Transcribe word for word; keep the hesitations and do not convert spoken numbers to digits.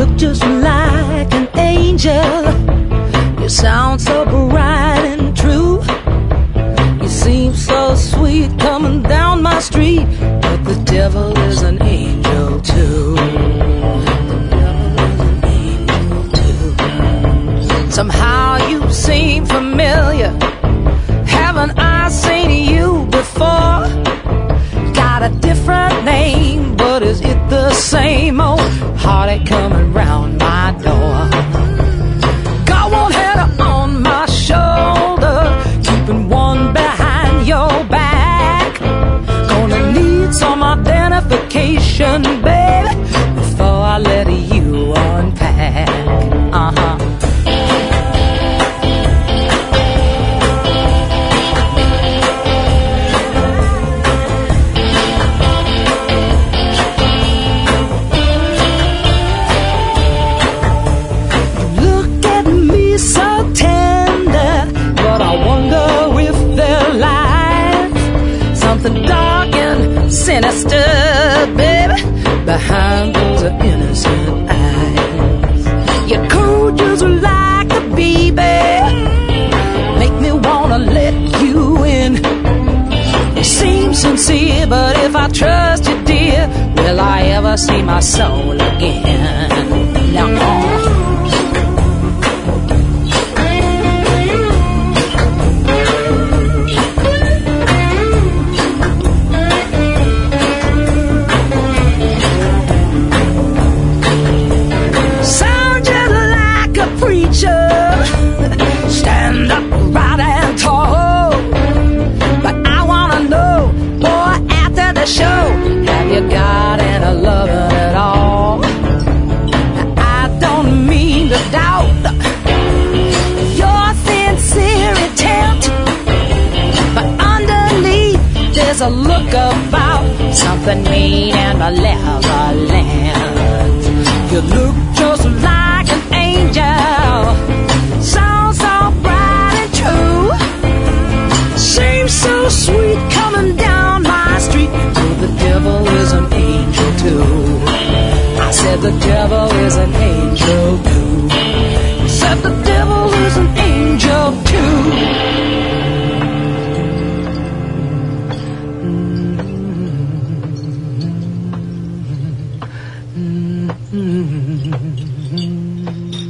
look just like an angel. You sound so bright and true. You seem so sweet coming down my street. But the devil is an angel too. The devil is an angel too. Somehow you seem familiar. Haven't I seen you before? Got a different name, but is it the same old heartache coming round my door? Got one head on my shoulder, keeping one behind your back. Gonna need some identification, baby, before I let you unpack. Uh-huh. Something dark and sinister, baby, behind those innocent eyes. You're cool just like a bee, baby. Make me wanna let you in. You seem sincere, but if I trust you, dear, will I ever see my soul again? Now on. Stand up right and tall. But I wanna know, boy, after the show, have you got any loving at all? I don't mean to doubt your sincere intent, but underneath there's a look about something mean and malevolent. You look just like an angel, sound so bright and true, seems so sweet coming down my street. Oh, the devil is an angel too. I said the devil is an angel too. I said the devil is an angel too. Mm-hmm.